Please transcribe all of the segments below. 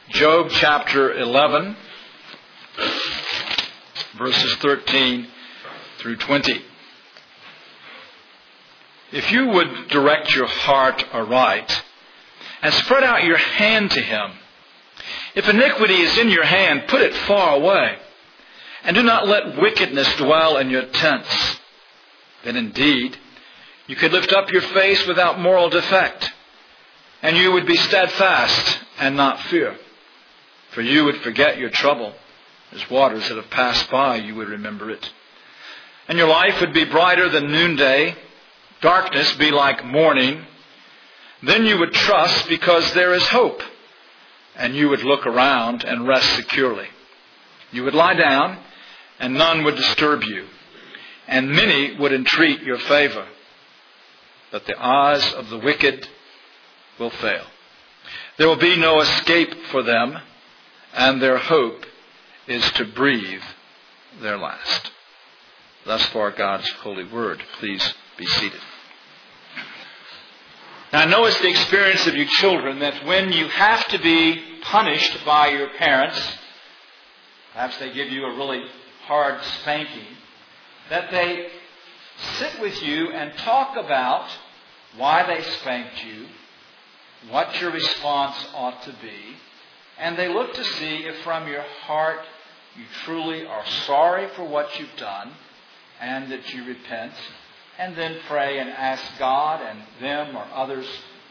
Job chapter 11, verses 13 through 20. If you would direct your heart aright and spread out your hand to him, if iniquity is in your hand, put it far away, and do not let wickedness dwell in your tents. Then indeed, you could lift up your face without moral defect, and you would be steadfast and not fear. For you would forget your trouble. As waters that have passed by, you would remember it. And your life would be brighter than noonday, darkness be like morning. Then you would trust because there is hope, and you would look around and rest securely. You would lie down, and none would disturb you, and many would entreat your favor. But the eyes of the wicked will fail. There will be no escape for them, and their hope is to breathe their last. Thus far, God's holy word. Please be seated. Now, I know it's the experience of you children that when you have to be punished by your parents, perhaps they give you a really hard spanking, that they sit with you and talk about why they spanked you, what your response ought to be, and they look to see if from your heart you truly are sorry for what you've done and that you repent, and then pray and ask God and them or others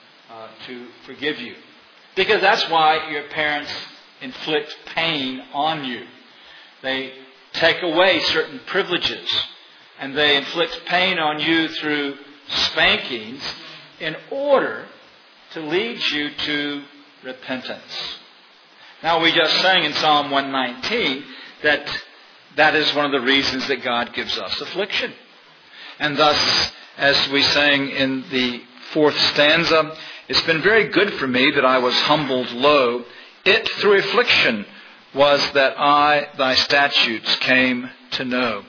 to forgive you. Because that's why your parents inflict pain on you. They take away certain privileges, and they inflict pain on you through spankings in order to lead you to repentance. Now, we just sang in Psalm 119 that is one of the reasons that God gives us affliction. And thus, as we sang in the fourth stanza, it's been very good for me that I was humbled low. It, through affliction, was that I, thy statutes, came to know.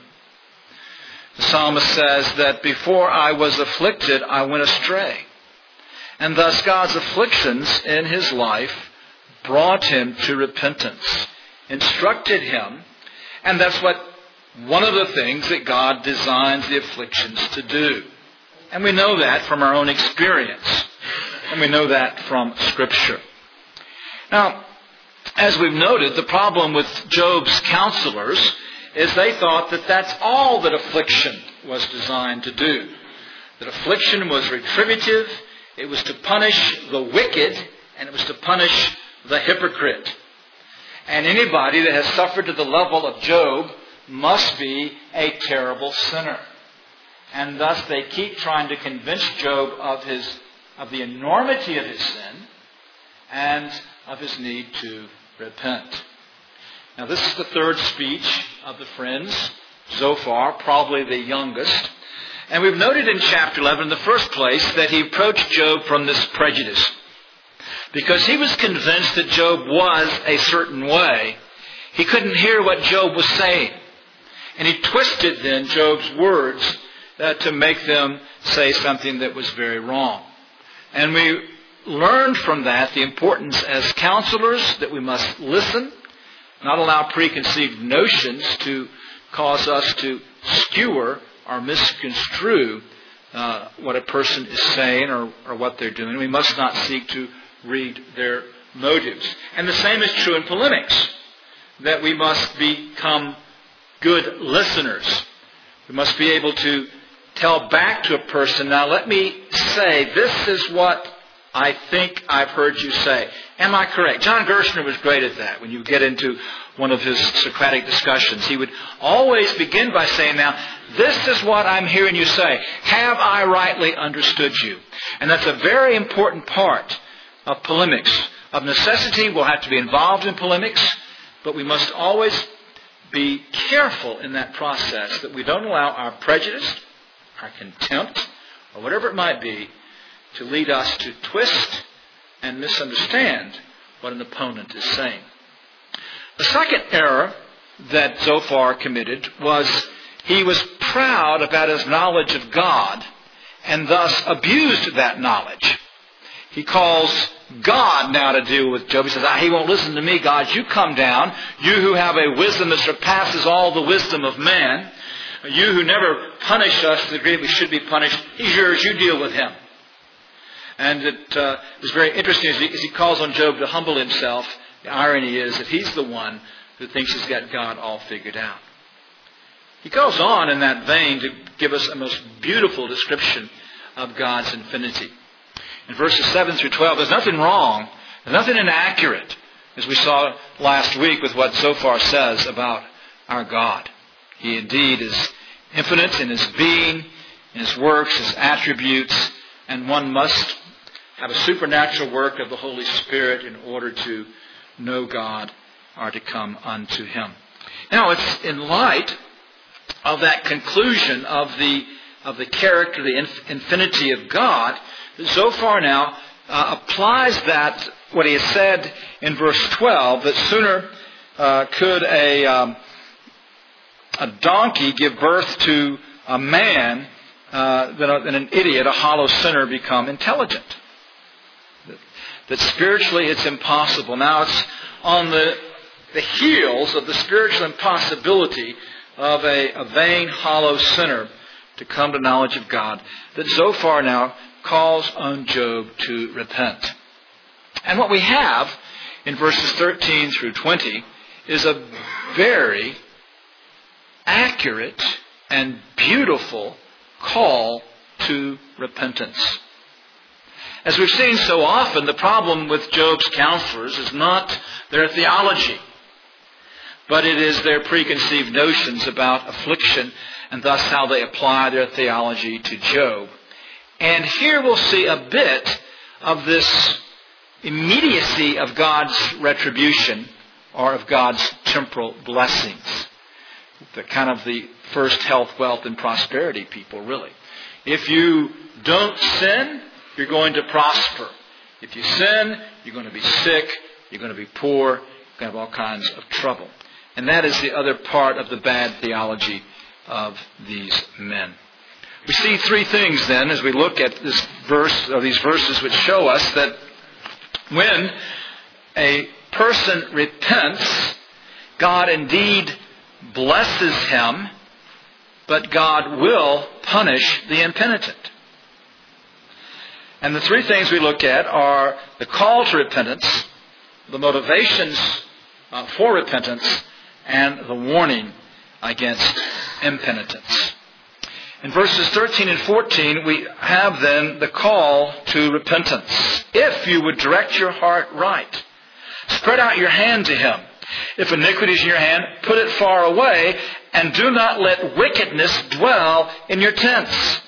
The psalmist says that before I was afflicted, I went astray. And thus God's afflictions in his life brought him to repentance, instructed him, and that's one of the things that God designs the afflictions to do. And we know that from our own experience, and we know that from Scripture. Now, as we've noted, the problem with Job's counselors is they thought that that's all that affliction was designed to do. That affliction was retributive, it was to punish the wicked, and it was to punish the hypocrite. And anybody that has suffered to the level of Job must be a terrible sinner. And thus they keep trying to convince Job of the enormity of his sin and of his need to repent. Now, this is the third speech of the friends, Zophar, probably the youngest. And we've noted in chapter 11, in the first place, that he approached Job from this prejudice. Because he was convinced that Job was a certain way, he couldn't hear what Job was saying. And he twisted then Job's words to make them say something that was very wrong. And we learned from that the importance as counselors that we must listen, not allow preconceived notions to cause us to skewer or misconstrue what a person is saying or what they're doing. We must not seek to read their motives. And the same is true in polemics, that we must become good listeners. We must be able to tell back to a person, now let me say, this is what I think I've heard you say. Am I correct? John Gershner was great at that. When you get into one of his Socratic discussions, he would always begin by saying, now, this is what I'm hearing you say. Have I rightly understood you? And that's a very important part of polemics. Of necessity, we'll have to be involved in polemics, but we must always be careful in that process that we don't allow our prejudice, our contempt, or whatever it might be, to lead us to twist and misunderstand what an opponent is saying. The second error that Zophar committed was he was proud about his knowledge of God and thus abused that knowledge. He calls God now to deal with Job. He says, he won't listen to me, God. You come down. You who have a wisdom that surpasses all the wisdom of man. You who never punish us to the degree we should be punished. He's yours. You deal with him. And it is very interesting as he calls on Job to humble himself. The irony is that he's the one who thinks he's got God all figured out. He goes on in that vein to give us a most beautiful description of God's infinity. In verses 7 through 12, there's nothing wrong, there's nothing inaccurate, as we saw last week with what Zophar says about our God. He indeed is infinite in His being, in His works, His attributes, and one must have a supernatural work of the Holy Spirit in order to know God or to come unto Him. Now, it's in light of that conclusion of the character, the infinity of God, Zophar now applies that, what he has said in verse 12, that sooner could a donkey give birth to a man than an idiot, a hollow sinner, become intelligent. That spiritually it's impossible. Now it's on the heels of the spiritual impossibility of a vain, hollow sinner to come to knowledge of God, that Zophar now calls on Job to repent. And what we have in verses 13 through 20 is a very accurate and beautiful call to repentance. As we've seen so often, the problem with Job's counselors is not their theology, but it is their preconceived notions about affliction and thus how they apply their theology to Job. And here we'll see a bit of this immediacy of God's retribution or of God's temporal blessings. The kind of the first health, wealth, and prosperity people, really. If you don't sin, you're going to prosper. If you sin, you're going to be sick, you're going to be poor, you're going to have all kinds of trouble. And that is the other part of the bad theology of these men. We see three things then as we look at this verse, or these verses, which show us that when a person repents, God indeed blesses him, but God will punish the impenitent. And the three things we look at are the call to repentance, the motivations for repentance, and the warning against impenitence. In verses 13 and 14, we have then the call to repentance. If you would direct your heart right, spread out your hand to Him. If iniquity is in your hand, put it far away, and do not let wickedness dwell in your tents.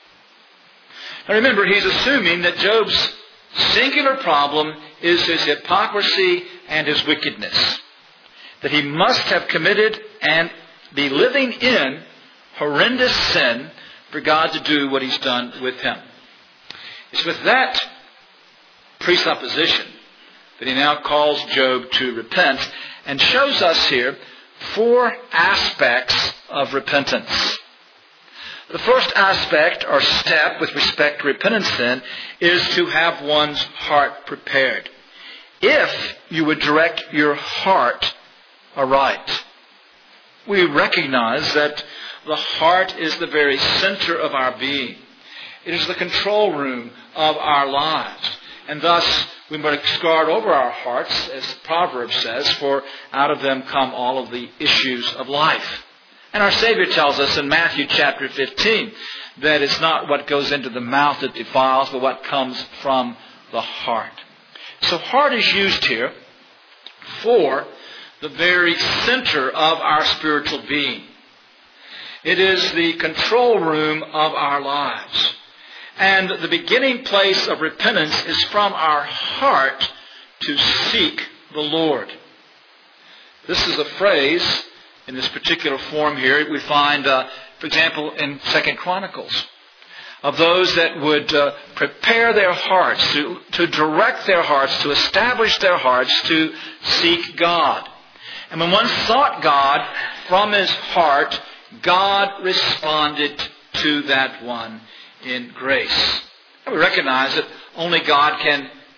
Now remember, he's assuming that Job's singular problem is his hypocrisy and his wickedness. That he must have committed and be living in horrendous sin for God to do what He's done with him. It's with that presupposition that he now calls Job to repent and shows us here four aspects of repentance. The first aspect or step with respect to repentance then is to have one's heart prepared. If you would direct your heart aright. We recognize that the heart is the very center of our being. It is the control room of our lives. And thus, we must guard over our hearts, as Proverbs says, for out of them come all of the issues of life. And our Savior tells us in Matthew chapter 15 that it's not what goes into the mouth that defiles, but what comes from the heart. So heart is used here for the very center of our spiritual being. It is the control room of our lives. And the beginning place of repentance is from our heart to seek the Lord. This is a phrase in this particular form here we find, for example, in 2 Chronicles, of those that would prepare their hearts, to direct their hearts, to establish their hearts to seek God. And when one sought God from his heart, God responded to that one in grace. And we recognize that only God can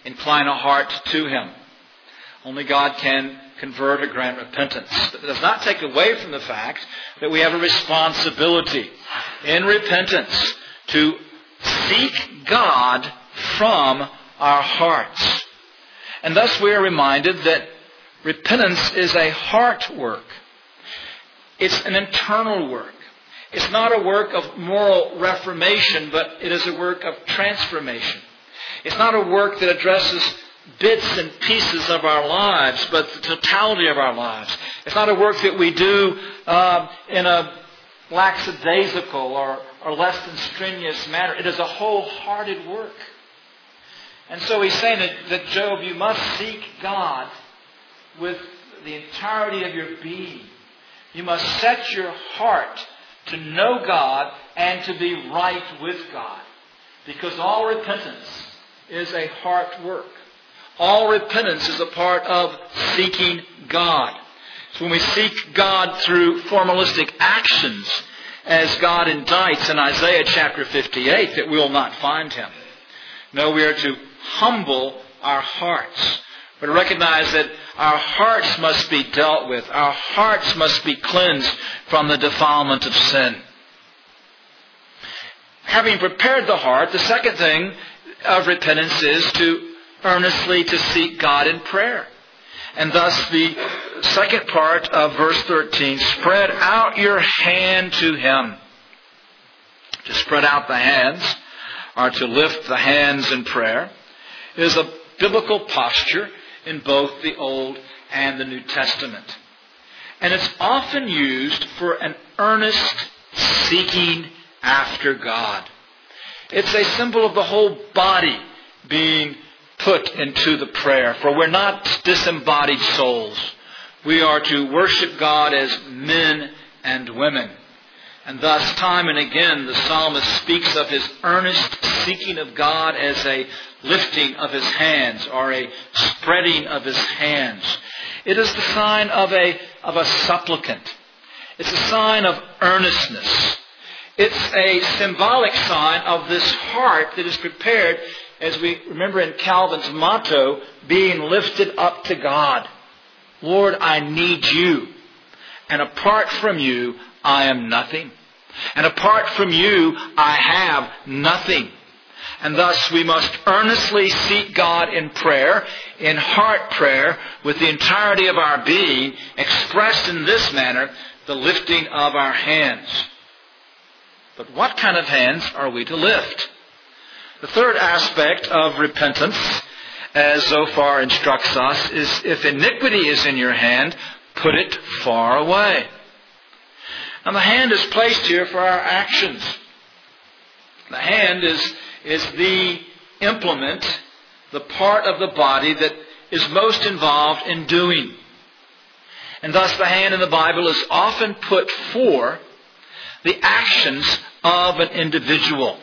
incline a heart to Him. Only God can convert or grant repentance. But it does not take away from the fact that we have a responsibility in repentance to seek God from our hearts. And thus we are reminded that repentance is a heart work. It's an internal work. It's not a work of moral reformation, but it is a work of transformation. It's not a work that addresses bits and pieces of our lives, but the totality of our lives. It's not a work that we do in a lackadaisical or less than strenuous manner. It is a wholehearted work. And so he's saying that Job, you must seek God with the entirety of your being. You must set your heart to know God and to be right with God. Because all repentance is a heart work. All repentance is a part of seeking God. So when we seek God through formalistic actions, as God indicts in Isaiah chapter 58, that we will not find Him. No, we are to humble our hearts. But recognize that our hearts must be dealt with. Our hearts must be cleansed from the defilement of sin. Having prepared the heart, the second thing of repentance is to earnestly to seek God in prayer. And thus the second part of verse 13, spread out your hand to Him. To spread out the hands, or to lift the hands in prayer, is a biblical posture in both the Old and the New Testament. And it's often used for an earnest seeking after God. It's a symbol of the whole body being put into the prayer. For we're not disembodied souls. We are to worship God as men and women. And thus, time and again, the psalmist speaks of his earnest seeking of God as a lifting of his hands or a spreading of his hands. It is the sign of a supplicant. It's a sign of earnestness. It's a symbolic sign of this heart that is prepared, as we remember in Calvin's motto, being lifted up to God. Lord, I need you. And apart from you, I am nothing. And apart from you, I have nothing. And thus we must earnestly seek God in prayer, in heart prayer, with the entirety of our being, expressed in this manner, the lifting of our hands. But what kind of hands are we to lift? The third aspect of repentance, as Zophar instructs us, is if iniquity is in your hand, put it far away. Now the hand is placed here for our actions. The hand is the implement, the part of the body that is most involved in doing. And thus the hand in the Bible is often put for the actions of an individual.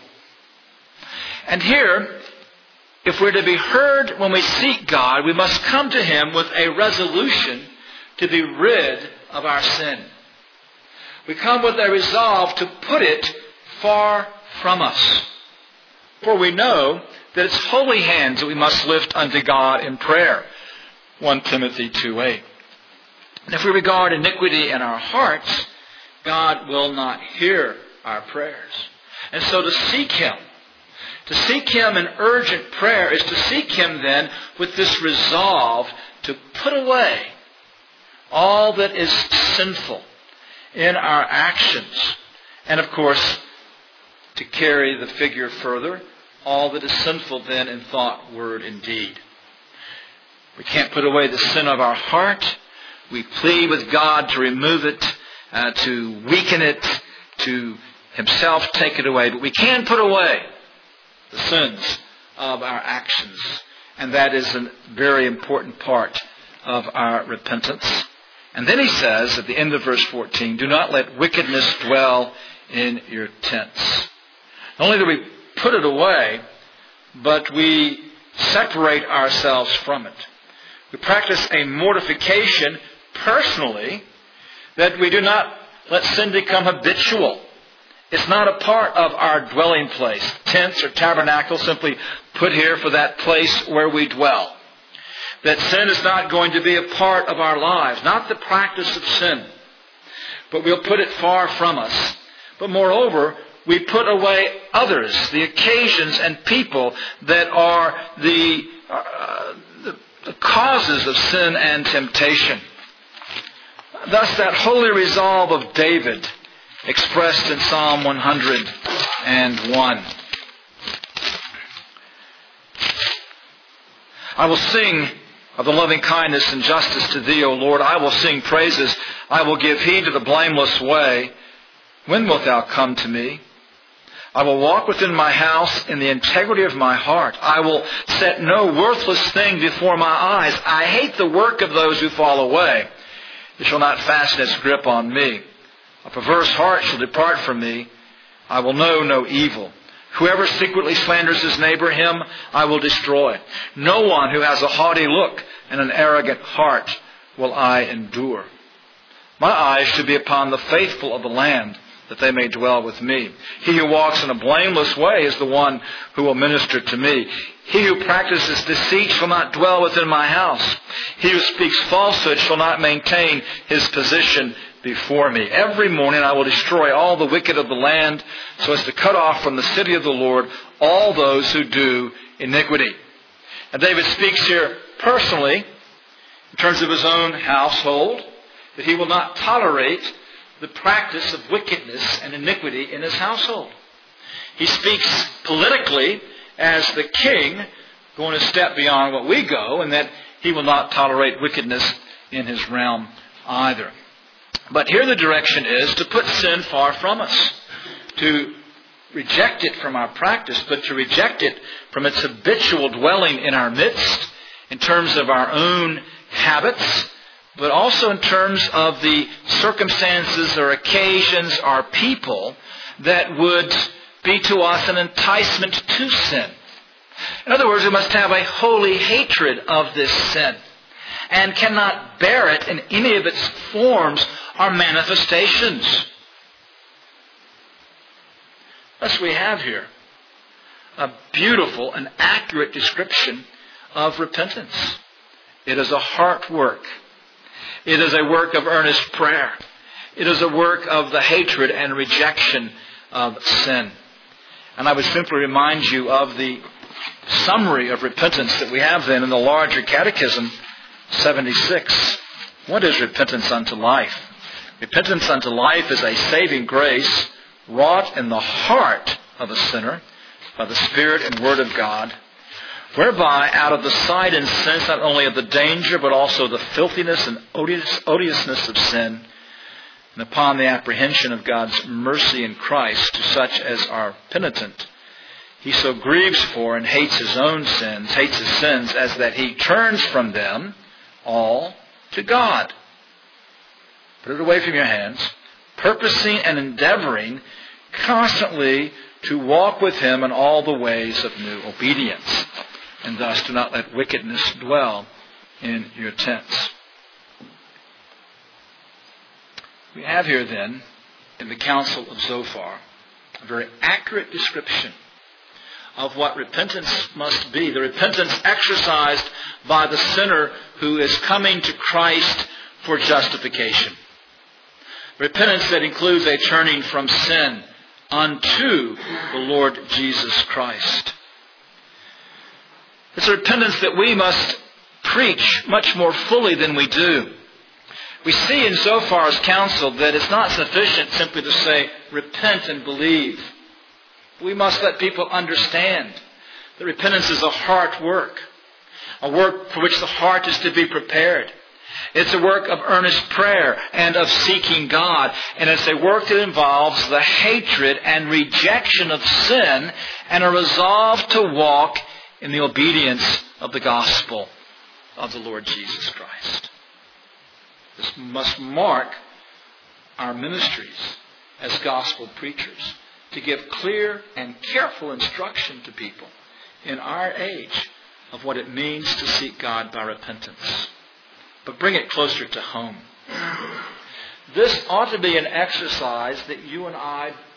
And here, if we're to be heard when we seek God, we must come to Him with a resolution to be rid of our sin. We come with a resolve to put it far from us. For we know that it's holy hands that we must lift unto God in prayer. 1 Timothy 2:8. And if we regard iniquity in our hearts, God will not hear our prayers. And so to seek Him in urgent prayer is to seek Him then with this resolve to put away all that is sinful in our actions. And of course, to carry the figure further, all that is sinful then in thought, word, and deed. We can't put away the sin of our heart. We plead with God to remove it, to weaken it, to Himself take it away. But we can put away the sins of our actions. And that is a very important part of our repentance. And then he says at the end of verse 14, do not let wickedness dwell in your tents. Not only do we put it away, but we separate ourselves from it. We practice a mortification personally, that we do not let sin become habitual It's not a part of our dwelling place. Tents or tabernacles simply put here for that place where we dwell. That sin is not going to be a part of our lives. Not the practice of sin. But we'll put it far from us. But moreover, we put away others, the occasions and people that are the causes of sin and temptation. Thus that holy resolve of David expressed in Psalm 101. I will sing of the loving kindness and justice to Thee, O Lord. I will sing praises. I will give heed to the blameless way. When wilt Thou come to me? I will walk within my house in the integrity of my heart. I will set no worthless thing before my eyes. I hate the work of those who fall away. It shall not fasten its grip on me. A perverse heart shall depart from me. I will know no evil. Whoever secretly slanders his neighbor, him I will destroy. No one who has a haughty look and an arrogant heart will I endure. My eyes should be upon the faithful of the land, that they may dwell with me. He who walks in a blameless way is the one who will minister to me. He who practices deceit shall not dwell within my house. He who speaks falsehood shall not maintain his position before me. Every morning I will destroy all the wicked of the land, so as to cut off from the city of the Lord all those who do iniquity. And David speaks here personally, in terms of his own household, that he will not tolerate the practice of wickedness and iniquity in his household. He speaks politically as the king, going a step beyond what we go, and that he will not tolerate wickedness in his realm either. But here the direction is to put sin far from us, to reject it from our practice, but to reject it from its habitual dwelling in our midst, in terms of our own habits, but also in terms of the circumstances or occasions or people that would be to us an enticement to sin. In other words, we must have a holy hatred of this sin and cannot bear it in any of its forms or manifestations. Thus we have here a beautiful and accurate description of repentance. It is a heart work. It is a work of earnest prayer. It is a work of the hatred and rejection of sin. And I would simply remind you of the summary of repentance that we have then in the larger Catechism 76. What is repentance unto life? Repentance unto life is a saving grace wrought in the heart of a sinner by the Spirit and Word of God, whereby out of the sight and sense not only of the danger but also the filthiness and odiousness of sin, and upon the apprehension of God's mercy in Christ to such as are penitent, he so grieves for and hates his own sins, hates his sins, as that he turns from them all to God. Put it away from your hands, purposing and endeavoring constantly to walk with Him in all the ways of new obedience. And thus do not let wickedness dwell in your tents. We have here then, in the Council of Zophar, a very accurate description of what repentance must be. The repentance exercised by the sinner who is coming to Christ for justification. Repentance that includes a turning from sin unto the Lord Jesus Christ. It's a repentance that we must preach much more fully than we do. We see in Zophar's counsel that it's not sufficient simply to say, repent and believe. We must let people understand that repentance is a heart work, a work for which the heart is to be prepared. It's a work of earnest prayer and of seeking God. And it's a work that involves the hatred and rejection of sin and a resolve to walk in the obedience of the gospel of the Lord Jesus Christ. This must mark our ministries as gospel preachers, to give clear and careful instruction to people in our age of what it means to seek God by repentance. But bring it closer to home. This ought to be an exercise that you and I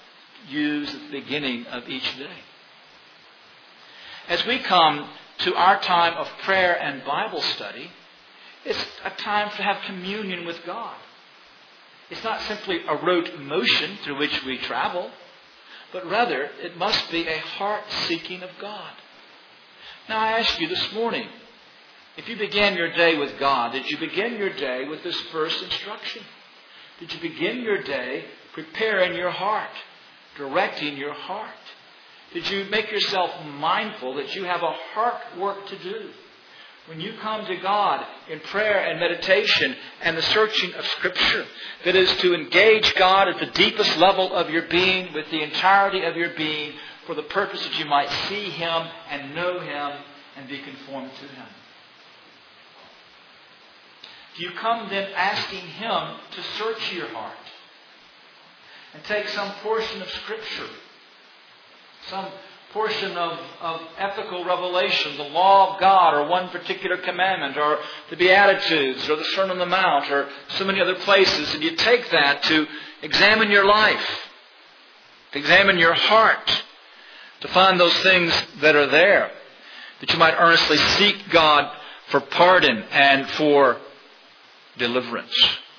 use at the beginning of each day. As we come to our time of prayer and Bible study, it's a time to have communion with God. It's not simply a rote motion through which we travel, but rather it must be a heart seeking of God. Now I ask you this morning, if you began your day with God, did you begin your day with this first instruction? Did you begin your day preparing your heart, directing your heart? Did you make yourself mindful that you have a heart work to do? When you come to God in prayer and meditation and the searching of Scripture, that is to engage God at the deepest level of your being with the entirety of your being for the purpose that you might see Him and know Him and be conformed to Him. Do you come then asking Him to search your heart and take some portion of Scripture, some portion of ethical revelation, the law of God, or one particular commandment, or the Beatitudes, or the Sermon on the Mount, or so many other places, and you take that to examine your life, to examine your heart, to find those things that are there, that you might earnestly seek God for pardon and for deliverance.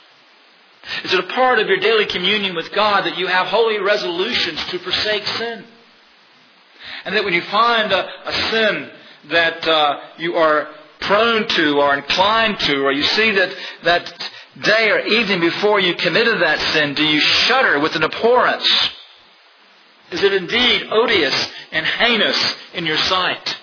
Is it a part of your daily communion with God that you have holy resolutions to forsake sin? And that when you find a sin that you are prone to or inclined to, or you see that day or evening before you committed that sin, do you shudder with an abhorrence? Is it indeed odious and heinous in your sight?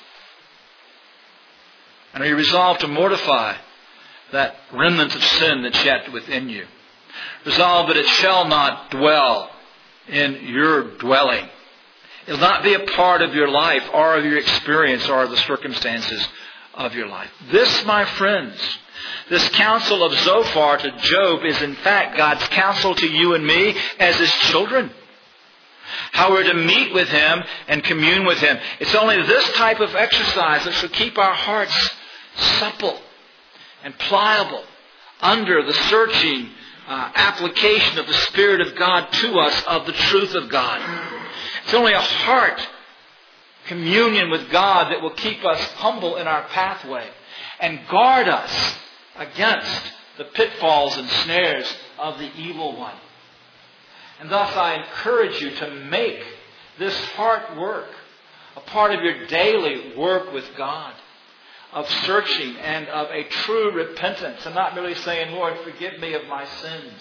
And are you resolved to mortify that remnant of sin that's yet within you? Resolve that it shall not dwell in your dwelling. It will not be a part of your life or of your experience or of the circumstances of your life. This, my friends, this counsel of Zophar to Job is in fact God's counsel to you and me as His children. How we're to meet with Him and commune with Him. It's only this type of exercise that shall keep our hearts supple and pliable under the searching application of the Spirit of God to us of the truth of God. It's only a heart communion with God that will keep us humble in our pathway and guard us against the pitfalls and snares of the evil one. And thus I encourage you to make this heart work a part of your daily work with God, of searching and of a true repentance, and not merely saying, Lord, forgive me of my sins,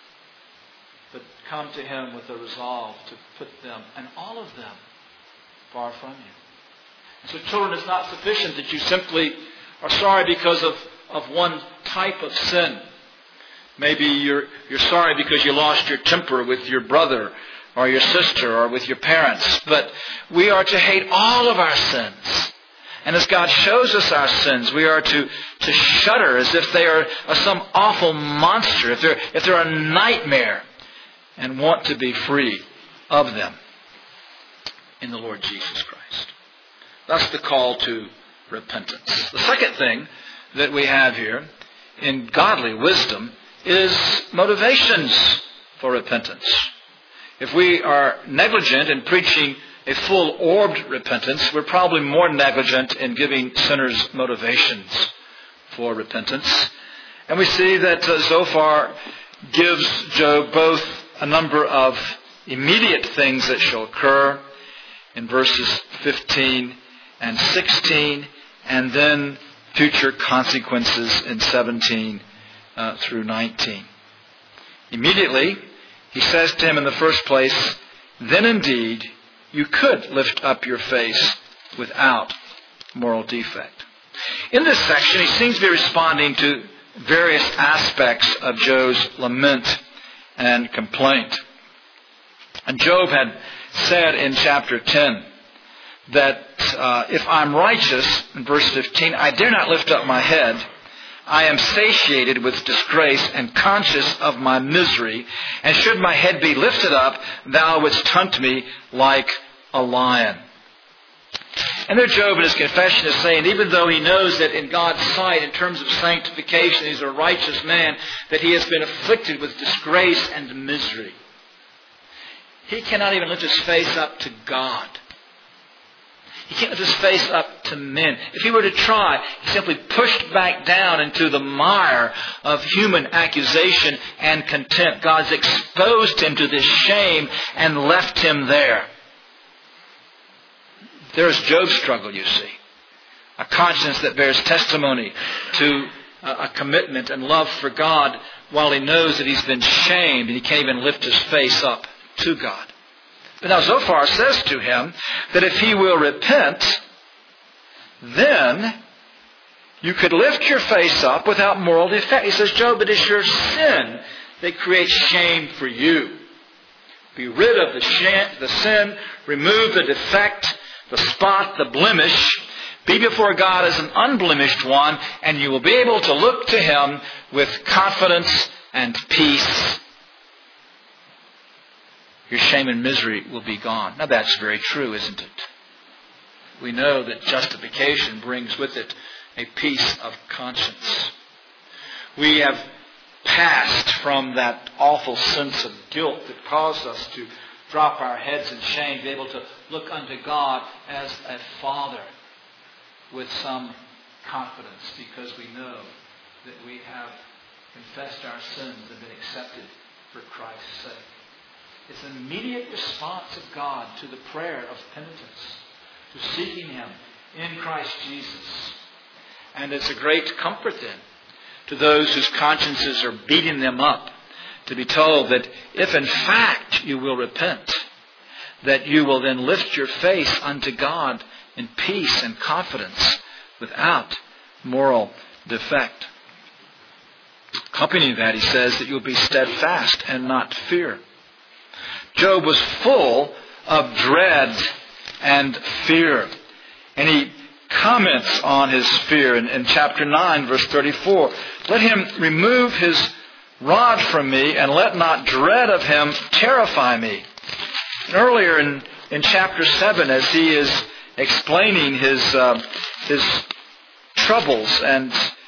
but come to Him with a resolve to put them, and all of them, far from you. And so children, it's not sufficient that you simply are sorry because of one type of sin. Maybe you're sorry because you lost your temper with your brother or your sister or with your parents. But we are to hate all of our sins. And as God shows us our sins, we are to shudder as if they are some awful monster, if they're a nightmare, and want to be free of them in the Lord Jesus Christ. That's the call to repentance. The second thing that we have here in godly wisdom is motivations for repentance. If we are negligent in preaching a full-orbed repentance, we're probably more negligent in giving sinners motivations for repentance. And we see that Zophar gives Job both a number of immediate things that shall occur in verses 15 and 16, and then future consequences in 17 through 19. Immediately, he says to him in the first place, then indeed you could lift up your face without moral defect. In this section, he seems to be responding to various aspects of Job's lament and complaint. And Job had said in chapter 10 that if I'm righteous, in verse 15, I dare not lift up my head. I am satiated with disgrace and conscious of my misery. And should my head be lifted up, thou wouldst hunt me like a lion. And there Job in his confession is saying, even though he knows that in God's sight, in terms of sanctification, he's a righteous man, that he has been afflicted with disgrace and misery. He cannot even lift his face up to God. He can't lift his face up to men. If he were to try, he simply pushed back down into the mire of human accusation and contempt. God's exposed him to this shame and left him there. There's Job's struggle, you see. A conscience that bears testimony to a commitment and love for God while he knows that he's been shamed and he can't even lift his face up to God. But now Zophar says to him that if he will repent, then you could lift your face up without moral defect. He says, Job, it is your sin that creates shame for you. Be rid of the sin, remove the defect, the spot, the blemish. Be before God as an unblemished one, and you will be able to look to Him with confidence and peace. Your shame and misery will be gone. Now that's very true, isn't it? We know that justification brings with it a peace of conscience. We have passed from that awful sense of guilt that caused us to drop our heads in shame, be able to look unto God as a Father with some confidence, because we know that we have confessed our sins and been accepted for Christ's sake. It's an immediate response of God to the prayer of penitence, to seeking Him in Christ Jesus. And it's a great comfort then to those whose consciences are beating them up, to be told that if in fact you will repent, that you will then lift your face unto God in peace and confidence without moral defect. Accompanying that, he says that you'll be steadfast and not fear. Job was full of dread and fear. And he comments on his fear in chapter 9, verse 34. Let him remove his rod from me, and let not dread of him terrify me. And earlier in chapter 7, as he is explaining his troubles and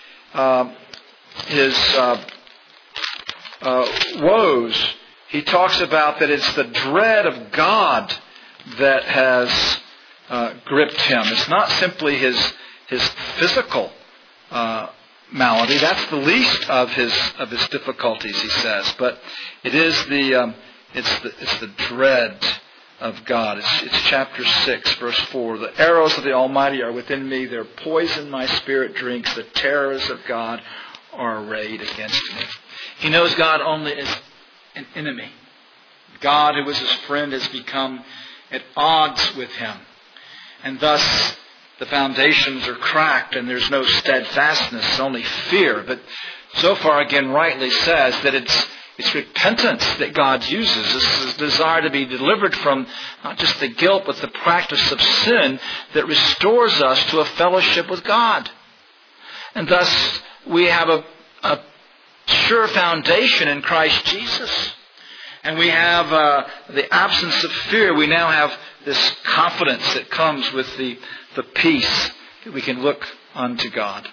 his woes, he talks about that it's the dread of God that has gripped him. It's not simply his physical malady. That's the least of his difficulties, he says. But it is the dread of God. It's chapter 6, verse 4. The arrows of the Almighty are within me. Their poison my spirit drinks. The terrors of God are arrayed against me. He knows God only as an enemy. God, who was his friend, has become at odds with him. And thus the foundations are cracked and there's no steadfastness, only fear. But Zophar again rightly says that it's repentance that God uses. This is desire to be delivered from not just the guilt, but the practice of sin that restores us to a fellowship with God. And thus we have a sure foundation in Christ Jesus. And we have the absence of fear. We now have this confidence that comes with the peace that we can look unto God.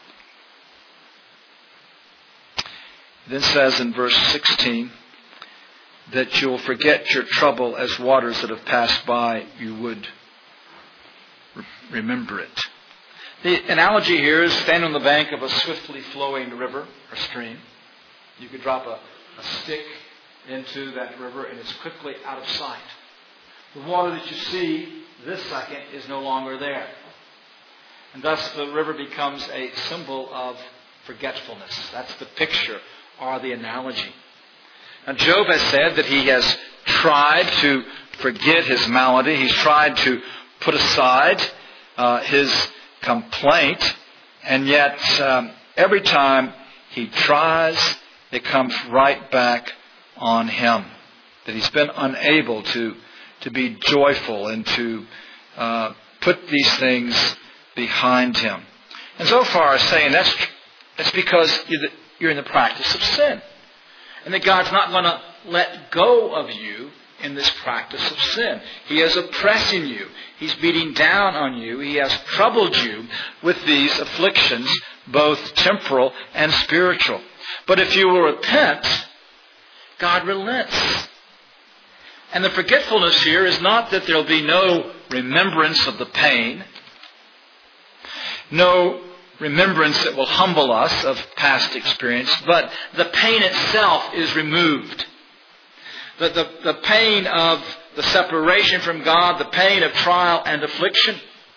It then says in verse 16 that you will forget your trouble as waters that have passed by, you would remember it. The analogy here is standing on the bank of a swiftly flowing river or stream. You could drop a stick into that river and it's quickly out of sight. The water that you see this second is no longer there. And thus the river becomes a symbol of forgetfulness. That's the picture or the analogy. Now Job has said that he has tried to forget his malady. He's tried to put aside his complaint. And yet every time he tries, it comes right back on him. That he's been unable to be joyful and to put these things behind him. And Zophar is saying that's because you're in the practice of sin. And that God's not going to let go of you in this practice of sin. He is oppressing you. He's beating down on you. He has troubled you with these afflictions, both temporal and spiritual. But if you will repent, God relents. And the forgetfulness here is not that there will be no remembrance of the pain, no remembrance that will humble us of past experience, but the pain itself is removed. The pain of the separation from God, the pain of trial and affliction.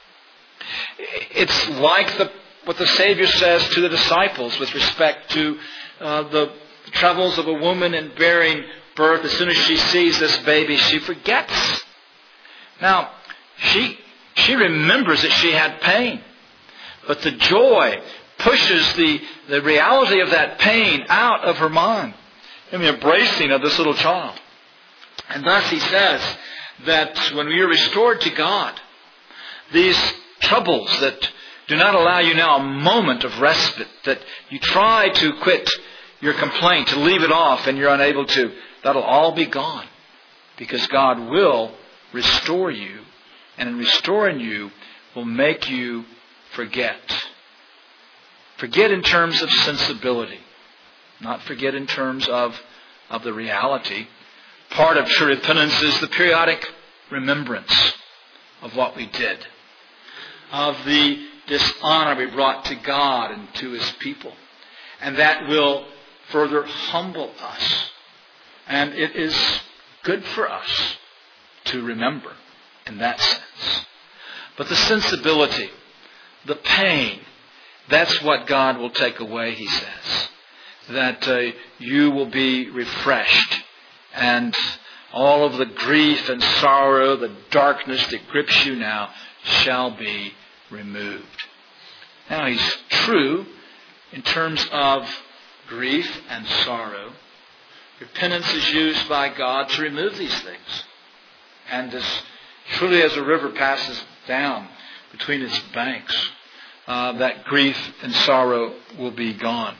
It's like what the Savior says to the disciples with respect to the troubles of a woman in bearing birth. As soon as she sees this baby, she forgets. Now, she remembers that she had pain. But the joy pushes the reality of that pain out of her mind in the embracing of this little child. And thus he says that when we are restored to God, these troubles that do not allow you now a moment of respite, that you try to quit your complaint, to leave it off, and you're unable to, that'll all be gone. Because God will restore you, and in restoring you will make you forget. Forget in terms of sensibility, not forget in terms of the reality. Part of true repentance is the periodic remembrance of what we did, of the dishonor we brought to God and to His people. And that will further humble us. And it is good for us to remember in that sense. But the sensibility, the pain, that's what God will take away, he says. That you will be refreshed. And all of the grief and sorrow, the darkness that grips you now, shall be removed. Now, he's true in terms of grief and sorrow. Repentance is used by God to remove these things. And as truly as a river passes down between its banks, that grief and sorrow will be gone.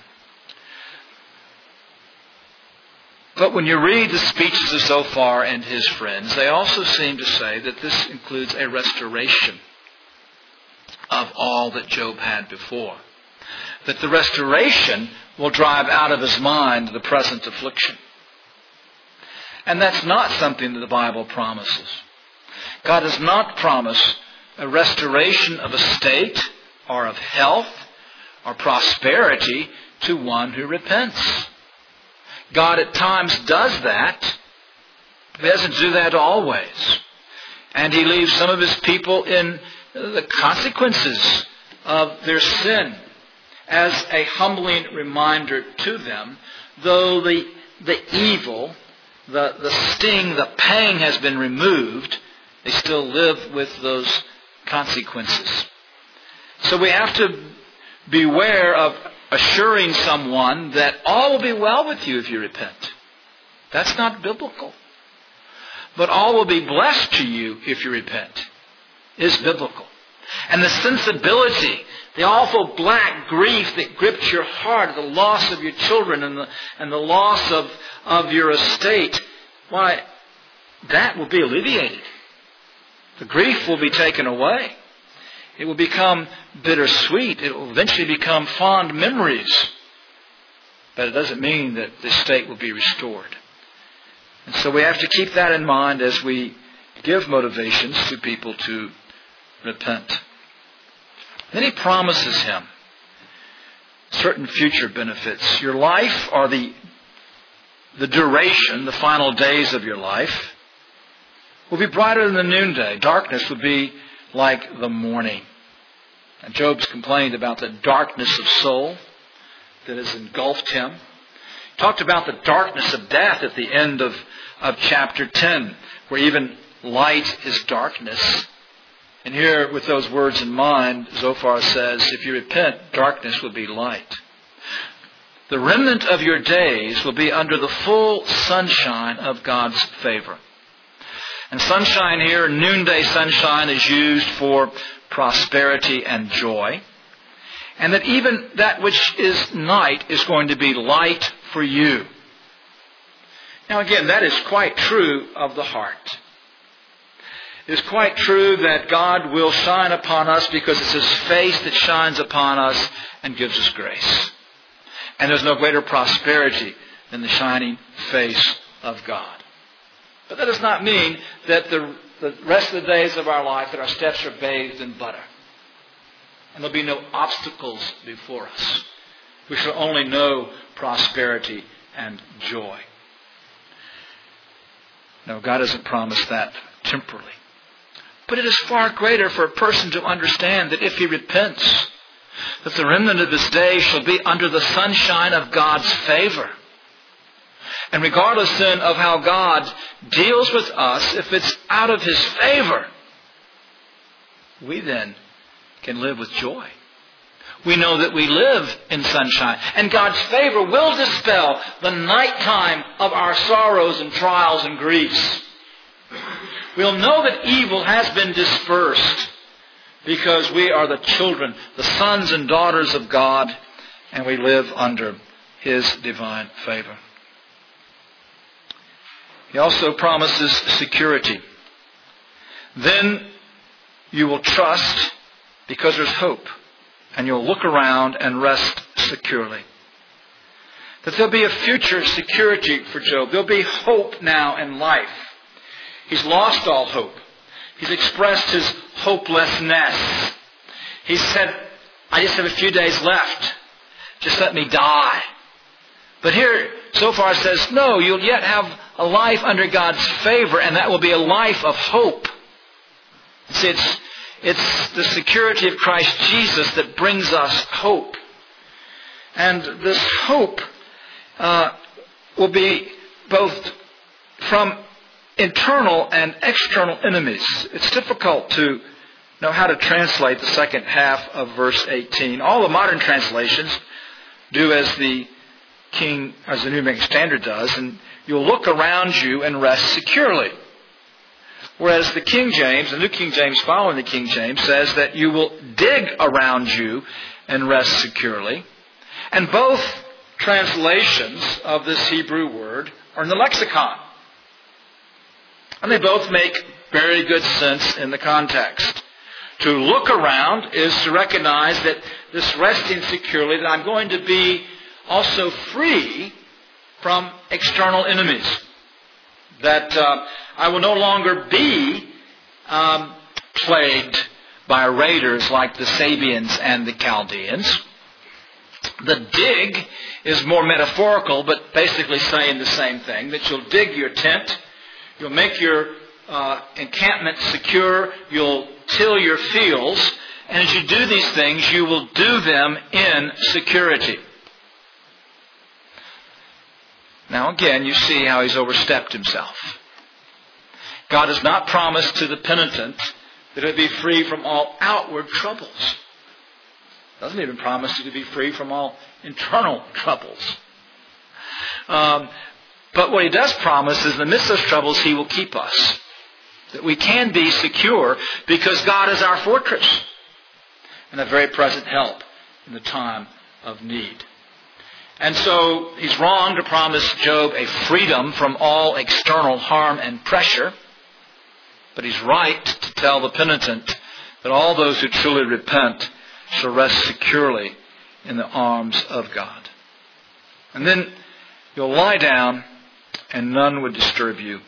But when you read the speeches of Zophar and his friends, they also seem to say that this includes a restoration of all that Job had before. That the restoration will drive out of his mind the present affliction. And that's not something that the Bible promises. God does not promise a restoration of a state or of health or prosperity to one who repents. God at times does that. He doesn't do that always. And He leaves some of His people in the consequences of their sin as a humbling reminder to them. Though the evil, the sting, the pang has been removed, they still live with those consequences. So we have to beware of assuring someone that all will be well with you if you repent. That's not biblical. But all will be blessed to you if you repent is biblical. And the sensibility, the awful black grief that grips your heart, the loss of your children and the loss of your estate, why, that will be alleviated. The grief will be taken away. It will become bittersweet. It will eventually become fond memories. But it doesn't mean that the state will be restored. And so we have to keep that in mind as we give motivations to people to repent. Then he promises him certain future benefits. Your life, or the duration, the final days of your life, will be brighter than the noonday. Darkness will be like the morning. And Job's complained about the darkness of soul that has engulfed him. He talked about the darkness of death at the end of chapter 10, where even light is darkness. And here, with those words in mind, Zophar says, if you repent, darkness will be light. The remnant of your days will be under the full sunshine of God's favor. And sunshine here, noonday sunshine, is used for prosperity and joy. And that even that which is night is going to be light for you. Now again, that is quite true of the heart. It is quite true that God will shine upon us because it's His face that shines upon us and gives us grace. And there's no greater prosperity than the shining face of God. But that does not mean that the rest of the days of our life that our steps are bathed in butter. And there'll be no obstacles before us. We shall only know prosperity and joy. No, God doesn't promise that temporally. But it is far greater for a person to understand that if he repents, that the remnant of his days shall be under the sunshine of God's favor. And regardless then of how God deals with us, if it's out of His favor, we then can live with joy. We know that we live in sunshine. And God's favor will dispel the nighttime of our sorrows and trials and griefs. We'll know that evil has been dispersed because we are the children, the sons and daughters of God, and we live under His divine favor. He also promises security. Then you will trust because there's hope. And you'll look around and rest securely. That there'll be a future security for Job. There'll be hope now in life. He's lost all hope. He's expressed his hopelessness. He said, I just have a few days left. Just let me die. But here, so far, it says, no, you'll yet have a life under God's favor, and that will be a life of hope. See, it's the security of Christ Jesus that brings us hope. And this hope will be both from internal and external enemies. It's difficult to know how to translate the second half of verse 18. All the modern translations do as the New American Standard does, and you'll look around you and rest securely. Whereas the King James, the New King James following the King James, says that you will dig around you and rest securely. And both translations of this Hebrew word are in the lexicon. And they both make very good sense in the context. To look around is to recognize that this resting securely, that I'm going to be also free from external enemies. That I will no longer be plagued by raiders like the Sabians and the Chaldeans. The dig is more metaphorical, but basically saying the same thing. That you'll dig your tent, you'll make your encampment secure, you'll till your fields, and as you do these things, you will do them in security. Now again, you see how he's overstepped himself. God has not promised to the penitent that he'll be free from all outward troubles. Doesn't even promise you to be free from all internal troubles. But what he does promise is in the midst of those troubles, he will keep us. That we can be secure because God is our fortress and a very present help in the time of need. And so he's wrong to promise Job a freedom from all external harm and pressure. But he's right to tell the penitent that all those who truly repent shall rest securely in the arms of God. And then you'll lie down and none would disturb you.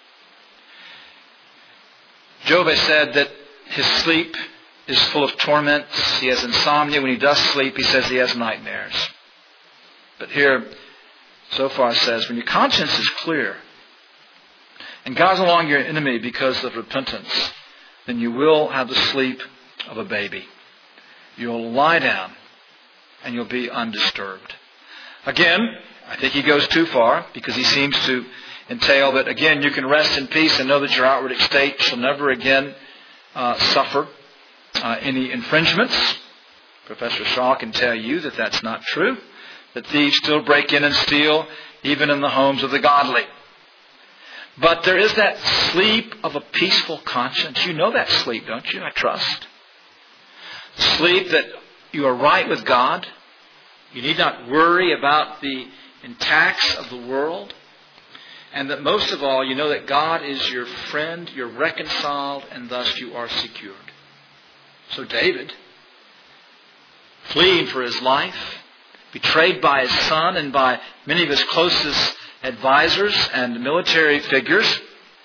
Job has said that his sleep is full of torments. He has insomnia. When he does sleep, he says he has nightmares. But here, so far says, when your conscience is clear, and God's no longer your enemy because of repentance, then you will have the sleep of a baby. You'll lie down, and you'll be undisturbed. Again, I think he goes too far, because he seems to entail that, again, you can rest in peace and know that your outward estate shall never again suffer any infringements. Professor Shaw can tell you that that's not true. That thieves still break in and steal, even in the homes of the godly. But there is that sleep of a peaceful conscience. You know that sleep, don't you? I trust. Sleep that you are right with God. You need not worry about the attacks of the world. And that most of all, you know that God is your friend, you're reconciled, and thus you are secured. So David, fleeing for his life, betrayed by his son and by many of his closest advisors and military figures,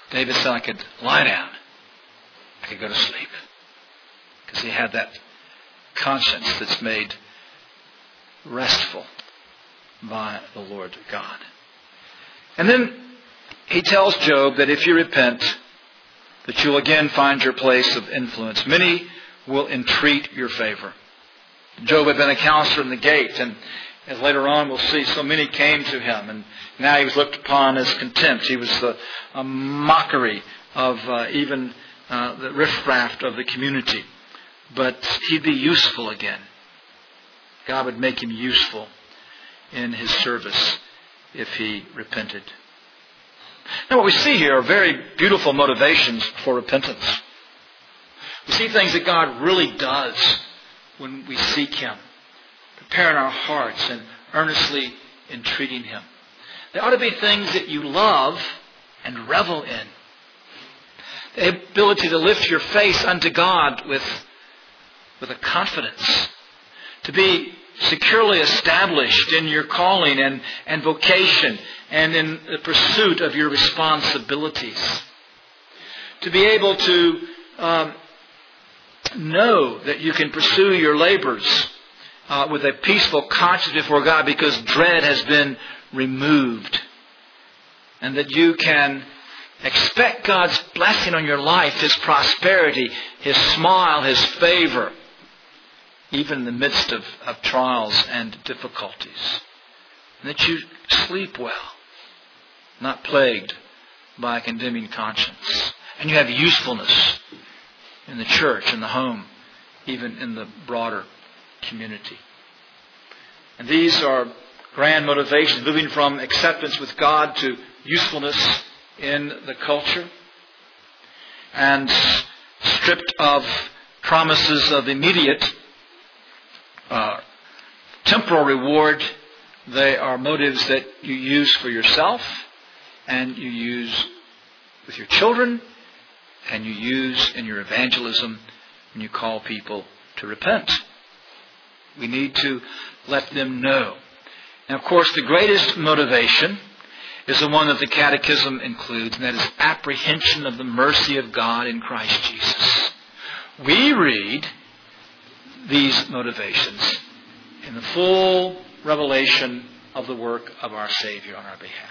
David said, I could lie down. I could go to sleep. Because he had that conscience that's made restful by the Lord God. And then he tells Job that if you repent, that you'll again find your place of influence. Many will entreat your favor. Job had been a counselor in the gate, and as later on we'll see, so many came to him, and now he was looked upon as contempt. He was a mockery of even the riffraff of the community. But he'd be useful again. God would make him useful in his service if he repented. Now what we see here are very beautiful motivations for repentance. We see things that God really does when we seek Him, preparing our hearts and earnestly entreating Him. They ought to be things that you love and revel in. The ability to lift your face unto God with a confidence, to be securely established in your calling and vocation and in the pursuit of your responsibilities. To be able to know that you can pursue your labors with a peaceful conscience before God because dread has been removed. And that you can expect God's blessing on your life, His prosperity, His smile, His favor, even in the midst of trials and difficulties. And that you sleep well, not plagued by a condemning conscience. And you have usefulness in the church, in the home, even in the broader community. And these are grand motivations, moving from acceptance with God to usefulness in the culture. And stripped of promises of immediate temporal reward, they are motives that you use for yourself, and you use with your children, and you use in your evangelism when you call people to repent. We need to let them know. And of course, the greatest motivation is the one that the Catechism includes, and that is apprehension of the mercy of God in Christ Jesus. We read these motivations in the full revelation of the work of our Savior on our behalf.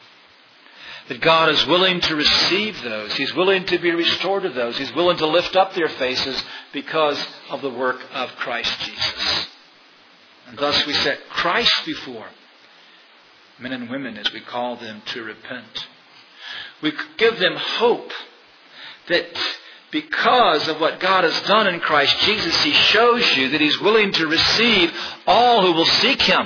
That God is willing to receive those. He's willing to be restored to those. He's willing to lift up their faces because of the work of Christ Jesus. And thus we set Christ before men and women as we call them to repent. We give them hope that because of what God has done in Christ Jesus, He shows you that He's willing to receive all who will seek Him.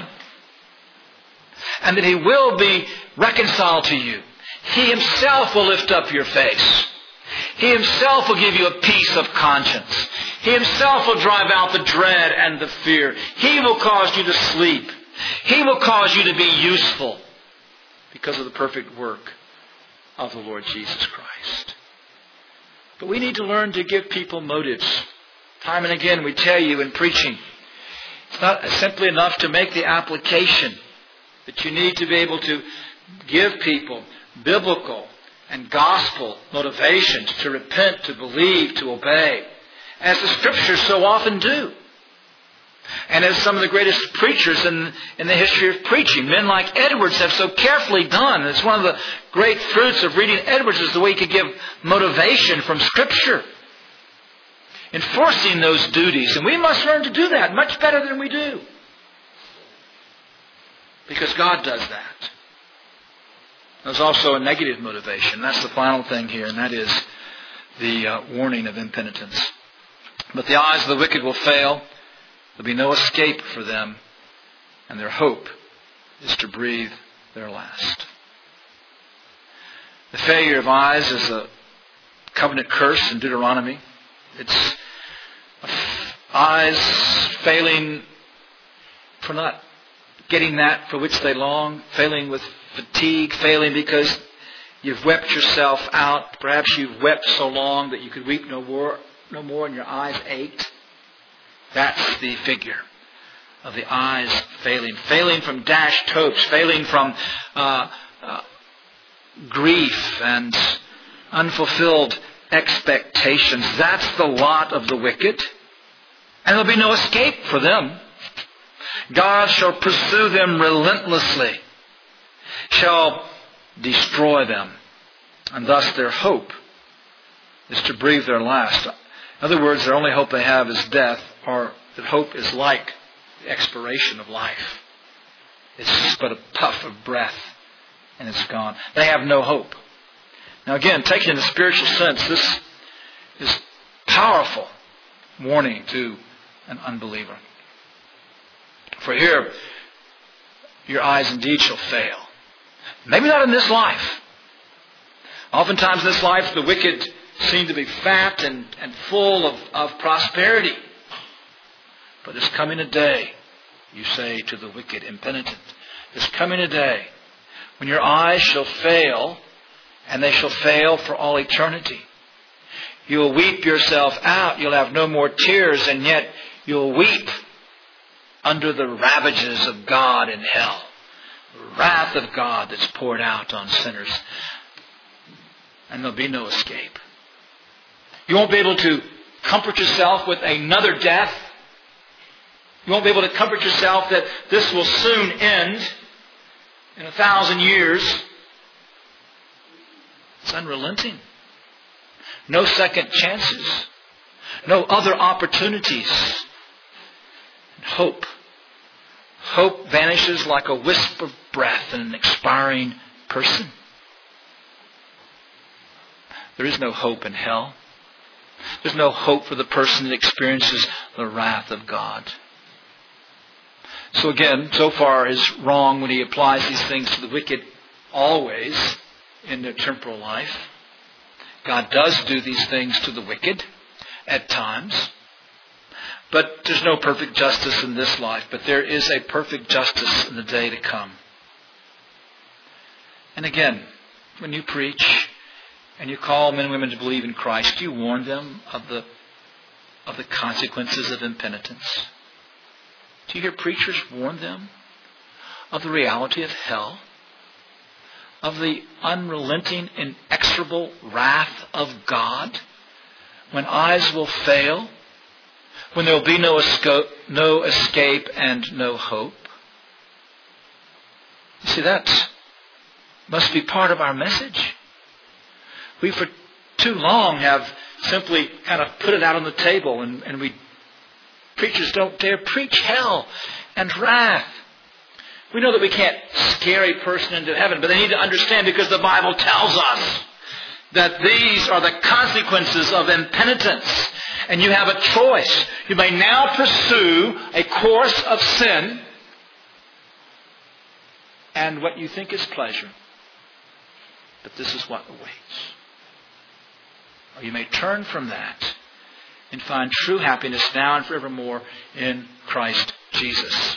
And that He will be reconciled to you. He Himself will lift up your face. He Himself will give you a peace of conscience. He Himself will drive out the dread and the fear. He will cause you to sleep. He will cause you to be useful because of the perfect work of the Lord Jesus Christ. But we need to learn to give people motives. Time and again we tell you in preaching, it's not simply enough to make the application, but you need to be able to give people biblical and gospel motivations to repent, to believe, to obey, as the Scriptures so often do. And as some of the greatest preachers in the history of preaching, men like Edwards have so carefully done. And it's one of the great fruits of reading Edwards is the way he could give motivation from Scripture. Enforcing those duties. And we must learn to do that much better than we do. Because God does that. There's also a negative motivation. That's the final thing here, and that is the warning of impenitence. But the eyes of the wicked will fail. There'll be no escape for them, and their hope is to breathe their last. The failure of eyes is a covenant curse in Deuteronomy. It's eyes failing for not getting that for which they long, failing with fatigue, failing because you've wept yourself out. Perhaps you've wept so long that you could weep no more and your eyes ached. That's the figure of the eyes failing. Failing from dashed hopes. Failing from grief and unfulfilled expectations. That's the lot of the wicked. And there'll be no escape for them. God shall pursue them relentlessly, shall destroy them. And thus their hope is to breathe their last. In other words, their only hope they have is death, or that hope is like the expiration of life. It's just but a puff of breath, and it's gone. They have no hope. Now again, taken in a spiritual sense, this is powerful warning to an unbeliever. For here, your eyes indeed shall fail. Maybe not in this life. Oftentimes in this life, the wicked seem to be fat and full of prosperity. But there's coming a day, you say to the wicked, impenitent, there's coming a day when your eyes shall fail, and they shall fail for all eternity. You will weep yourself out. You'll have no more tears, and yet you'll weep under the ravages of God in hell. The wrath of God that's poured out on sinners. And there'll be no escape. You won't be able to comfort yourself with another death. You won't be able to comfort yourself that this will soon end in 1,000 years. It's unrelenting. No second chances. No other opportunities. And hope. Hope vanishes like a wisp of breath in an expiring person. There is no hope in hell. There's no hope for the person that experiences the wrath of God. So again, so far is wrong when he applies these things to the wicked always in their temporal life. God does do these things to the wicked at times. But there's no perfect justice in this life. But there is a perfect justice in the day to come. And again, when you preach and you call men and women to believe in Christ, you warn them of the consequences of impenitence. Do you hear preachers warn them of the reality of hell? Of the unrelenting, inexorable wrath of God? When eyes will fail? When there will be no escape and no hope? You see, that must be part of our message. We for too long have simply kind of put it out on the table, and preachers don't dare preach hell and wrath. We know that we can't scare a person into heaven, but they need to understand, because the Bible tells us that these are the consequences of impenitence. And you have a choice. You may now pursue a course of sin and what you think is pleasure. But this is what awaits. Or you may turn from that and find true happiness now and forevermore in Christ Jesus.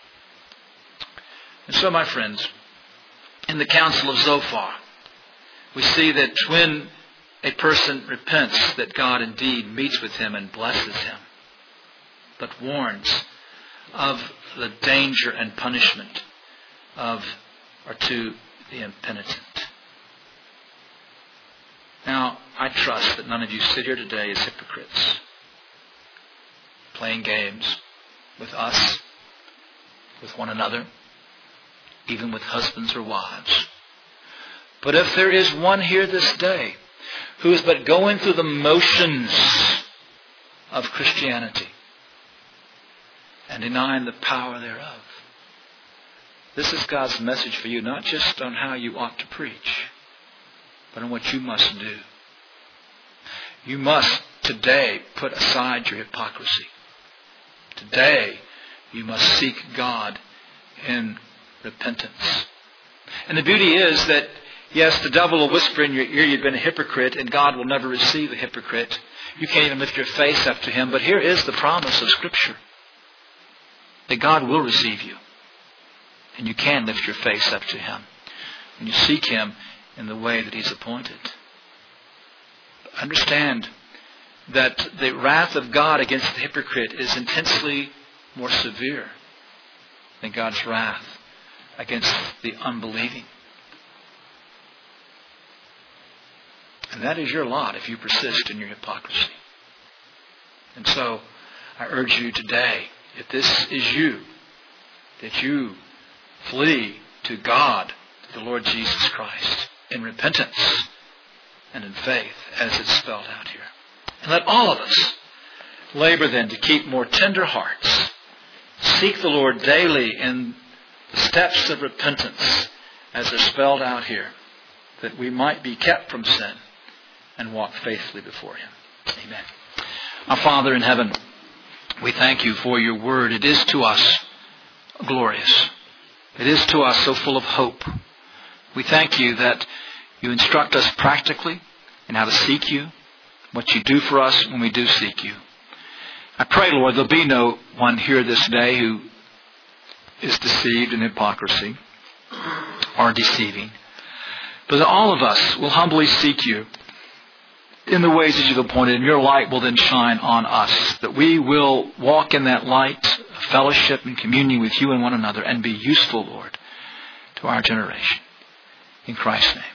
And so, my friends, in the Council of Zophar, we see that when a person repents, that God indeed meets with him and blesses him, but warns of the danger and punishment to the impenitent. Now, I trust that none of you sit here today as hypocrites, playing games with us, with one another, even with husbands or wives. But if there is one here this day who is but going through the motions of Christianity and denying the power thereof, this is God's message for you, not just on how you ought to preach, but on what you must do. You must today put aside your hypocrisy. Today you must seek God in repentance. And the beauty is that, yes, the devil will whisper in your ear, you've been a hypocrite, and God will never receive a hypocrite. You can't even lift your face up to Him. But here is the promise of Scripture, that God will receive you. And you can lift your face up to Him when you seek Him in the way that He's appointed. Understand that the wrath of God against the hypocrite is intensely more severe than God's wrath against the unbelieving. And that is your lot if you persist in your hypocrisy. And so, I urge you today, if this is you, that you flee to God, to the Lord Jesus Christ, in repentance and in faith, as it's spelled out here. And let all of us labor then to keep more tender hearts. Seek the Lord daily in the steps of repentance, as they're spelled out here, that we might be kept from sin and walk faithfully before Him. Amen. Our Father in heaven, we thank You for Your word. It is to us glorious. It is to us so full of hope. We thank You that You instruct us practically in how to seek You, what You do for us when we do seek You. I pray, Lord, there'll be no one here this day who is deceived in hypocrisy or deceiving, but that all of us will humbly seek You in the ways that You've appointed, and Your light will then shine on us, that we will walk in that light, fellowship and communion with You and one another, and be useful, Lord, to our generation. In Christ's name.